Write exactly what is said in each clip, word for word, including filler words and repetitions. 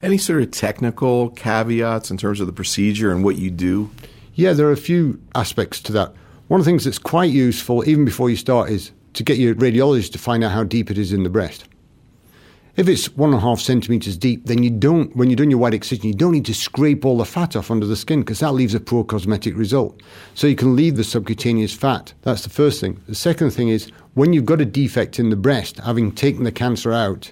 Any sort of technical caveats in terms of the procedure and what you do? Yeah, there are a few aspects to that. One of the things that's quite useful, even before you start, is to get your radiologist to find out how deep it is in the breast. If it's one and a half centimetres deep, then you don't, when you're doing your wide excision, you don't need to scrape all the fat off under the skin because that leaves a poor cosmetic result. So you can leave the subcutaneous fat. That's the first thing. The second thing is, when you've got a defect in the breast, having taken the cancer out,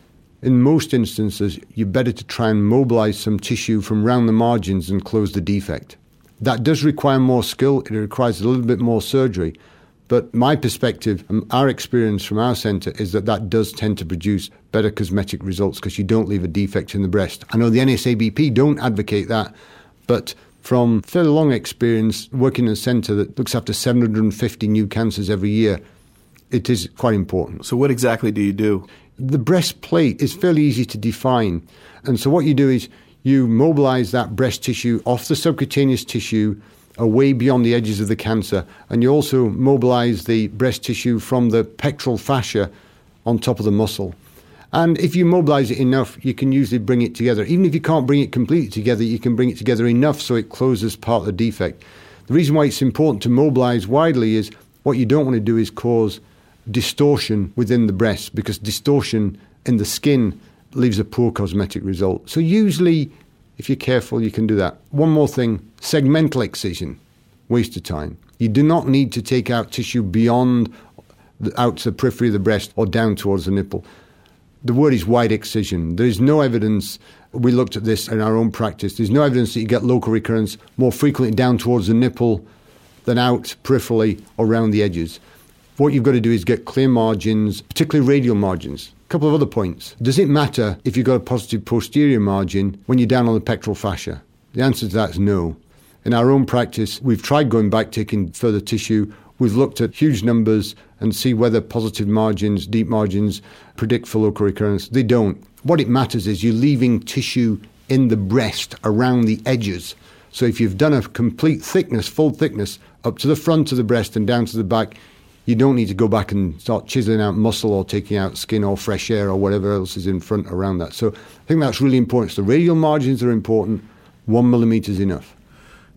in most instances, you're better to try and mobilise some tissue from round the margins and close the defect. That does require more skill. It requires a little bit more surgery. But my perspective and our experience from our centre is that that does tend to produce better cosmetic results because you don't leave a defect in the breast. I know the N S A B P don't advocate that, but from fairly long experience working in a centre that looks after seven hundred fifty new cancers every year, it is quite important. So what exactly do you do? The breast plate is fairly easy to define. And so what you do is you mobilise that breast tissue off the subcutaneous tissue away beyond the edges of the cancer, and you also mobilise the breast tissue from the pectoral fascia on top of the muscle. And if you mobilise it enough, you can usually bring it together. Even if you can't bring it completely together, you can bring it together enough so it closes part of the defect. The reason why it's important to mobilise widely is what you don't want to do is cause distortion within the breast, because distortion in the skin leaves a poor cosmetic result. So usually, if you're careful, you can do that. One more thing, segmental excision, waste of time. You do not need to take out tissue beyond, the, out to the periphery of the breast or down towards the nipple. The word is wide excision. There is no evidence, we looked at this in our own practice, there's no evidence that you get local recurrence more frequently down towards the nipple than out peripherally or around the edges. What you've got to do is get clear margins, particularly radial margins. A couple of other points. Does it matter if you've got a positive posterior margin when you're down on the pectoral fascia? The answer to that is no. In our own practice, we've tried going back, taking further tissue. We've looked at huge numbers and see whether positive margins, deep margins, predict for local recurrence. They don't. What it matters is you're leaving tissue in the breast around the edges. So if you've done a complete thickness, full thickness, up to the front of the breast and down to the back, you don't need to go back and start chiseling out muscle or taking out skin or fresh air or whatever else is in front around that. So I think that's really important. So the radial margins are important. One millimetre is enough.